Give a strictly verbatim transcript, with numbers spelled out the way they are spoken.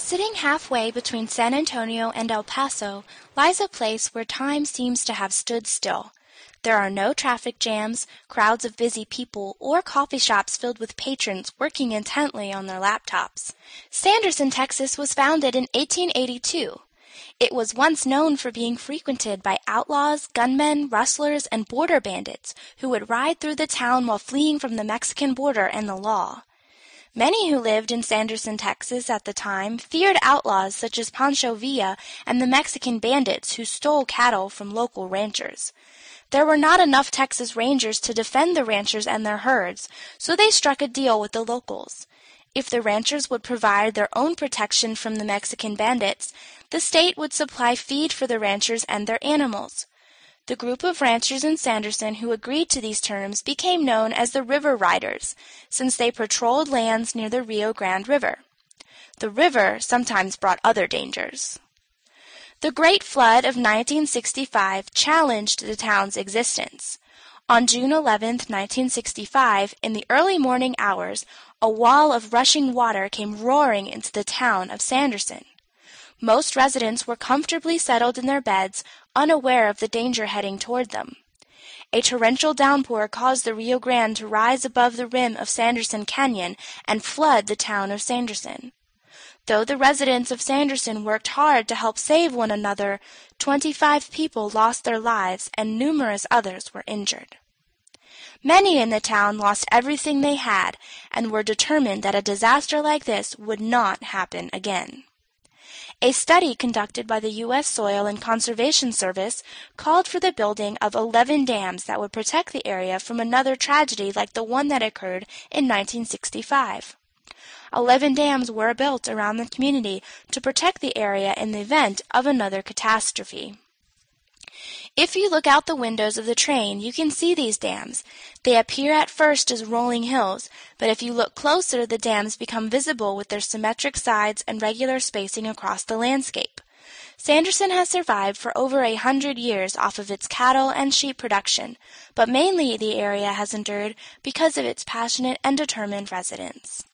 Sitting halfway between San Antonio and El Paso lies a place where time seems to have stood still. There are no traffic jams, crowds of busy people, or coffee shops filled with patrons working intently on their laptops. Sanderson, Texas was founded in eighteen eighty-two. It was once known for being frequented by outlaws, gunmen, rustlers, and border bandits who would ride through the town while fleeing from the Mexican border and the law. Many who lived in Sanderson, Texas at the time feared outlaws such as Pancho Villa and the Mexican bandits who stole cattle from local ranchers. There were not enough Texas Rangers to defend the ranchers and their herds, so they struck a deal with the locals. If the ranchers would provide their own protection from the Mexican bandits, the state would supply feed for the ranchers and their animals. The group of ranchers in Sanderson who agreed to these terms became known as the River Riders, since they patrolled lands near the Rio Grande River. The river sometimes brought other dangers. The Great Flood of nineteen sixty-five challenged the town's existence. On June eleventh, nineteen sixty-five, in the early morning hours, a wall of rushing water came roaring into the town of Sanderson. Most residents were comfortably settled in their beds, unaware of the danger heading toward them. A torrential downpour caused the Rio Grande to rise above the rim of Sanderson Canyon and flood the town of Sanderson. Though the residents of Sanderson worked hard to help save one another, twenty-five people lost their lives and numerous others were injured. Many in the town lost everything they had and were determined that a disaster like this would not happen again. A study conducted by the U S Soil and Conservation Service called for the building of eleven dams that would protect the area from another tragedy like the one that occurred in nineteen sixty-five. Eleven dams were built around the community to protect the area in the event of another catastrophe. If you look out the windows of the train, you can see these dams. They appear at first as rolling hills, but if you look closer, the dams become visible with their symmetric sides and regular spacing across the landscape. Sanderson has survived for over a hundred years off of its cattle and sheep production, but mainly the area has endured because of its passionate and determined residents.